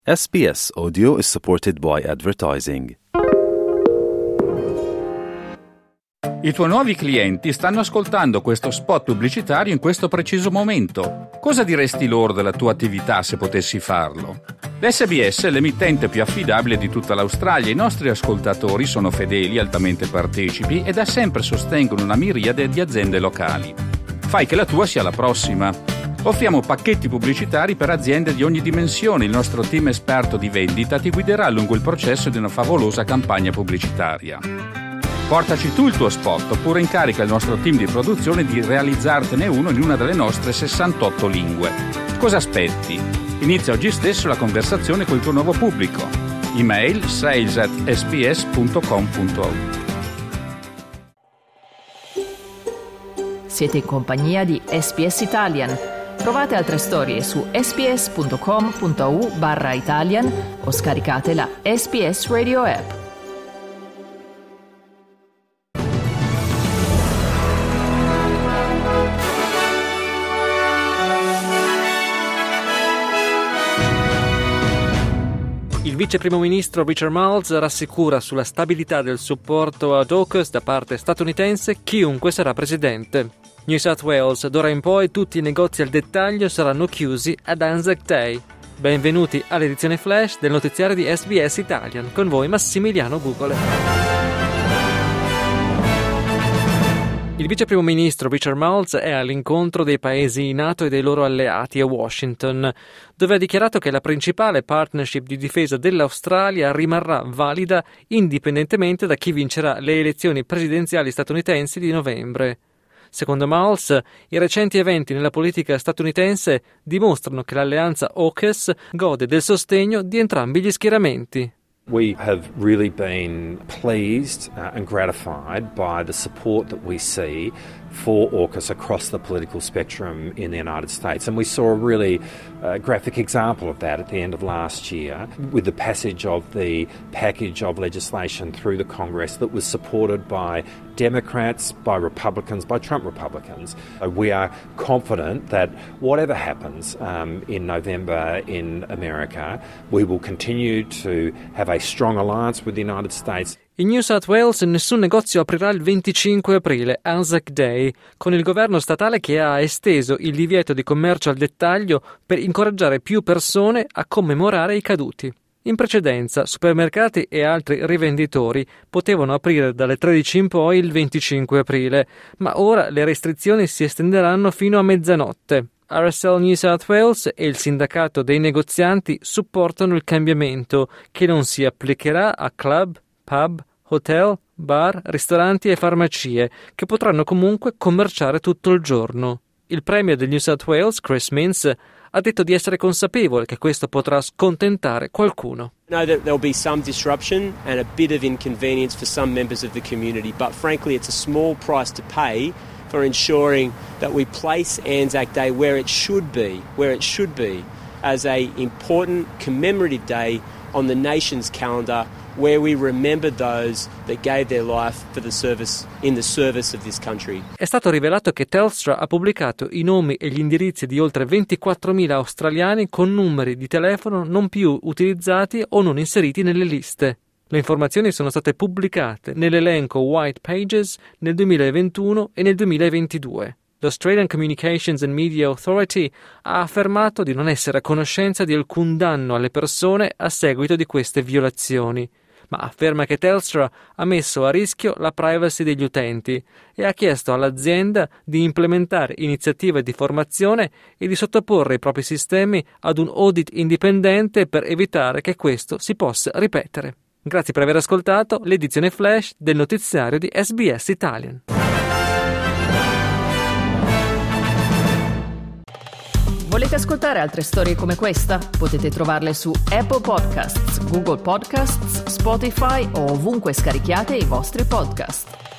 SBS Audio is supported by advertising. I tuoi nuovi clienti stanno ascoltando questo spot pubblicitario in questo preciso momento. Cosa diresti loro della tua attività se potessi farlo? L'SBS è l'emittente più affidabile di tutta l'Australia. I nostri ascoltatori sono fedeli, altamente partecipi e da sempre sostengono una miriade di aziende locali. Fai che la tua sia la prossima. Offriamo pacchetti pubblicitari per aziende di ogni dimensione. Il nostro team esperto di vendita ti guiderà lungo il processo di una favolosa campagna pubblicitaria. Portaci tu il tuo spot oppure incarica il nostro team di produzione di realizzartene uno in una delle nostre 68 lingue. Cosa aspetti? Inizia oggi stesso la conversazione con il tuo nuovo pubblico. Email sales@sbs.com.au. Siete in compagnia di SBS Italian. Trovate altre storie su sbs.com.au/Italian o scaricate la SBS Radio app. Il vice primo ministro Richard Marles rassicura sulla stabilità del supporto ad AUKUS da parte statunitense chiunque sarà presidente. New South Wales, d'ora in poi tutti i negozi al dettaglio saranno chiusi ad Anzac Day. Benvenuti all'edizione flash del notiziario di SBS Italian, con voi Massimiliano Gugole. Il vice primo ministro Richard Marles è all'incontro dei paesi NATO e dei loro alleati a Washington, dove ha dichiarato che la principale partnership di difesa dell'Australia rimarrà valida indipendentemente da chi vincerà le elezioni presidenziali statunitensi di novembre. Secondo Marles, i recenti eventi nella politica statunitense dimostrano che l'alleanza AUKUS gode del sostegno di entrambi gli schieramenti. We have really been pleased and gratified by the support that we see for AUKUS across the political spectrum in the United States. And we saw a really graphic example of that at the end of last year with the passage of the package of legislation through the Congress that was supported by Democrats, by Republicans, by Trump Republicans. We are confident that whatever happens in November in America, we will continue to have a strong alliance with the United States. In New South Wales nessun negozio aprirà il 25 aprile, Anzac Day, con il governo statale che ha esteso il divieto di commercio al dettaglio per incoraggiare più persone a commemorare i caduti. In precedenza, supermercati e altri rivenditori potevano aprire dalle 13 in poi il 25 aprile, ma ora le restrizioni si estenderanno fino a mezzanotte. RSL New South Wales e il sindacato dei negozianti supportano il cambiamento, che non si applicherà a club, pub, hotel, bar, ristoranti e farmacie, che potranno comunque commerciare tutto il giorno. Il premier del New South Wales, Chris Minns, ha detto di essere consapevole che questo potrà scontentare qualcuno. I know that there'll be some disruption and a bit of inconvenience for some members of the community, but frankly it's a small price to pay for ensuring that we place Anzac Day where it should be, as a important commemorative day on the nation's calendar, where we remember those that gave their life for the service in the service of this country. È stato rivelato che Telstra ha pubblicato i nomi e gli indirizzi di oltre 24.000 australiani con numeri di telefono non più utilizzati o non inseriti nelle liste. Le informazioni sono state pubblicate nell'elenco White Pages nel 2021 e nel 2022. L'Australian Communications and Media Authority ha affermato di non essere a conoscenza di alcun danno alle persone a seguito di queste violazioni, ma afferma che Telstra ha messo a rischio la privacy degli utenti e ha chiesto all'azienda di implementare iniziative di formazione e di sottoporre i propri sistemi ad un audit indipendente per evitare che questo si possa ripetere. Grazie per aver ascoltato l'edizione flash del notiziario di SBS Italian. Volete ascoltare altre storie come questa? Potete trovarle su Apple Podcasts, Google Podcasts, Spotify o ovunque scarichiate i vostri podcast.